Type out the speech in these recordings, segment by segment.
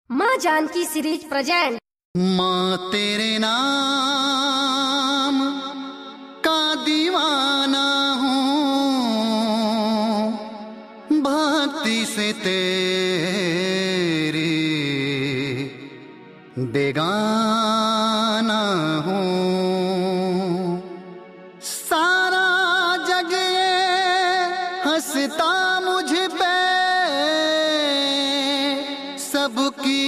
माँ Janaki series present. माँ तेरे नाम का दीवाना हूँ, भक्ति से तेरी बेगाना हूँ। सारा जग ये हंसता मुझ पे, सबकी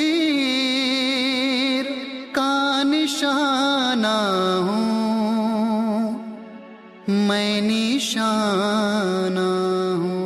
तीर का निशाना हूँ, मैं निशाना हूँ।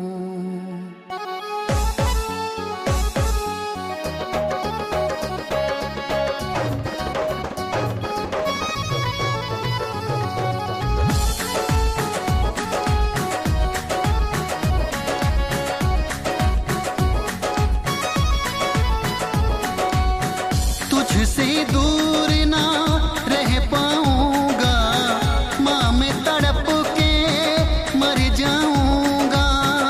तुझसे दूर ना रह पाऊंगा, माँ मैं तड़प के मर जाऊंगा।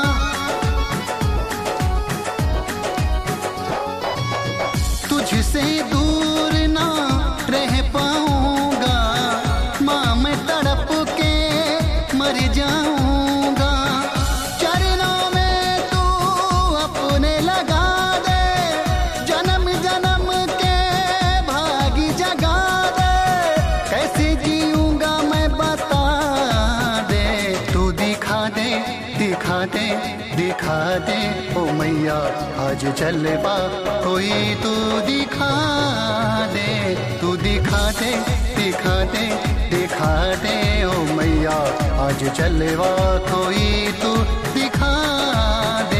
तुझसे दूर ना रह पाऊंगा, माँ मैं तड़प के मर जाऊंगा। चरणों में तू अपने लगा दे, जन्म जन्म के भागी जगा दे। कैसे जीऊंगा मैं बता दे, तू दिखा दे दिखा दे दिखा दे। ओ मैया आज जलवा कोई तू दिखा दे, तू दिखा दे दिखा दे दिखा दे। ओ मैया आज जलवा कोई तू दिखा दे।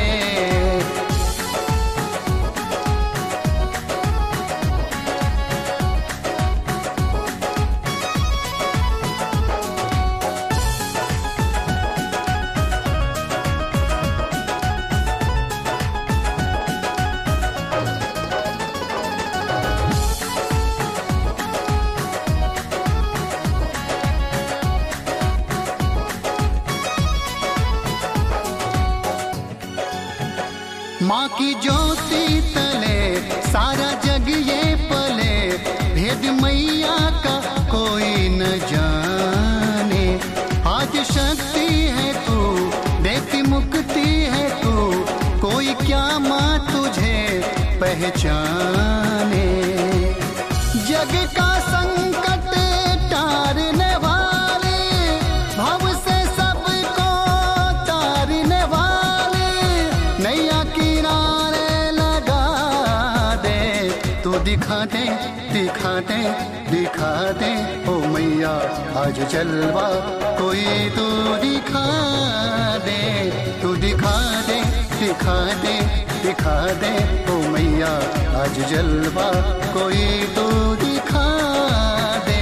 माँ की ज्योति तले सारा जग ये पले, भेद मैया का कोई न जाने। आज शक्ति है तू, देती मुक्ति है तू, कोई क्या माँ तुझे पहचाने। जग का संकट टारने वाले, भव से सबको तारने वाले, नैया किनारे लगा दे। तू दिखा दे दिखा दे दिखा दे। ओ मैया आज जलवा कोई तू दिखा दे, तू दिखा दे दिखा दे दिखा दे। ओ मैया आज जलवा कोई तू दिखा दे।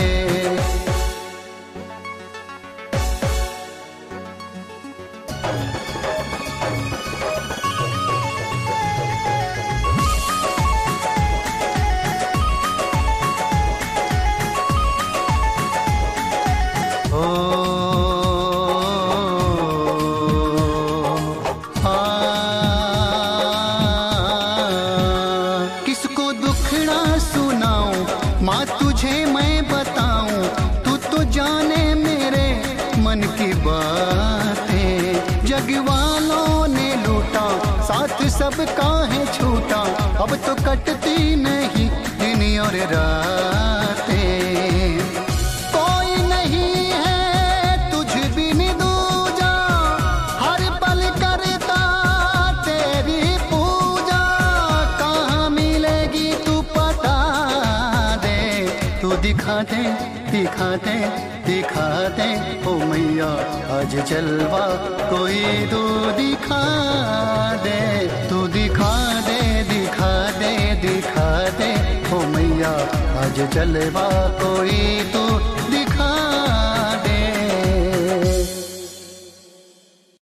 किसको दुखड़ा सुनाऊं माँ तुझे मैं बताऊं, तू तो जाने मेरे मन की बातें। जग वालों ने लूटा साथ सबका है छूटा, अब तो कटती नहीं दिन और रातें। कोई नहीं है तुझ बिन दूजा, हर पल करता तेरी पूजा। कहाँ मिलेगी तू पता दे, तू दिखा दे दिखा दे दिखा दे। ओ मैया आज जलवा कोई तू दिखा दे, तू दिखा दे दिखा दे दिखा दे। ओ मैया आज जलवा कोई तू